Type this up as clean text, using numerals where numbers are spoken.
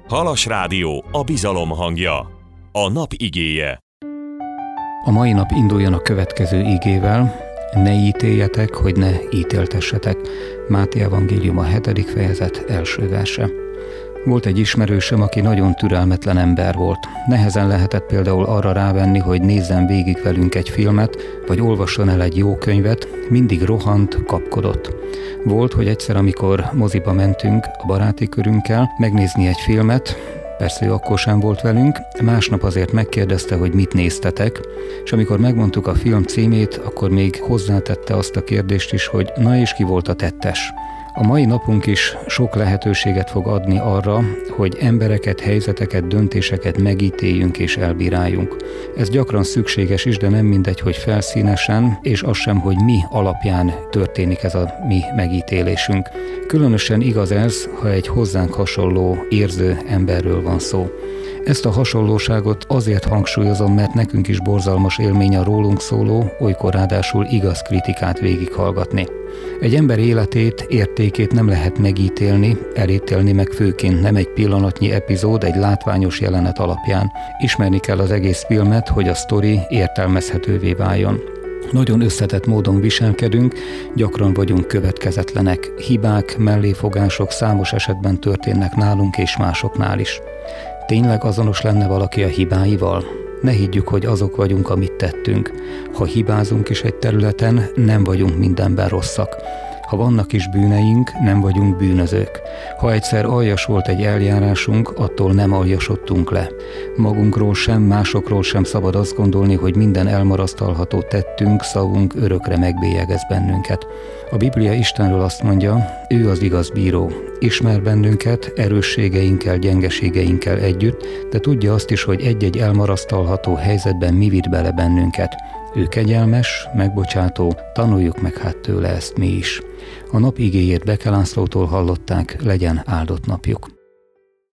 Halas Rádió, a bizalom hangja. A nap igéje. A mai nap induljon a következő igével: ne ítéljetek, hogy ne ítéltessetek. Máté evangélium a 7. fejezet első verse. Volt egy ismerősöm, aki nagyon türelmetlen ember volt. Nehezen lehetett például arra rávenni, hogy nézzen végig velünk egy filmet, vagy olvasson el egy jó könyvet, mindig rohant, kapkodott. Volt, hogy egyszer, amikor moziba mentünk a baráti körünkkel megnézni egy filmet, persze ő akkor sem volt velünk, másnap azért megkérdezte, hogy mit néztetek, és amikor megmondtuk a film címét, akkor még hozzátette azt a kérdést is, hogy na és ki volt a tettes. A mai napunk is sok lehetőséget fog adni arra, hogy embereket, helyzeteket, döntéseket megítéljünk és elbíráljunk. Ez gyakran szükséges is, de nem mindegy, hogy felszínesen, és az sem, hogy mi alapján történik ez a mi megítélésünk. Különösen igaz ez, ha egy hozzánk hasonló érző emberről van szó. Ezt a hasonlóságot azért hangsúlyozom, mert nekünk is borzalmas élmény a rólunk szóló, olykor ráadásul igaz kritikát végighallgatni. Egy ember életét, értékét nem lehet megítélni, elítélni meg főként nem egy pillanatnyi epizód, egy látványos jelenet alapján. Ismerni kell az egész filmet, hogy a sztori értelmezhetővé váljon. Nagyon összetett módon viselkedünk, gyakran vagyunk következetlenek. Hibák, melléfogások számos esetben történnek nálunk és másoknál is. Tényleg azonos lenne valaki a hibáival? Ne higgyük, hogy azok vagyunk, amit tettünk. Ha hibázunk is egy területen, nem vagyunk mindenben rosszak. Ha vannak is bűneink, nem vagyunk bűnözők. Ha egyszer aljas volt egy eljárásunk, attól nem aljasodtunk le. Magunkról sem, másokról sem szabad azt gondolni, hogy minden elmarasztalható tettünk, szavunk örökre megbélyegez bennünket. A Biblia Istenről azt mondja, ő az igaz bíró. Ismer bennünket, erősségeinkkel, gyengeségeinkkel együtt, de tudja azt is, hogy egy-egy elmarasztalható helyzetben mi vitt bele bennünket. Ő kegyelmes, megbocsátó, tanuljuk meg hát tőle ezt mi is. A nap igéjét Beke Lászlótól hallották, legyen áldott napjuk.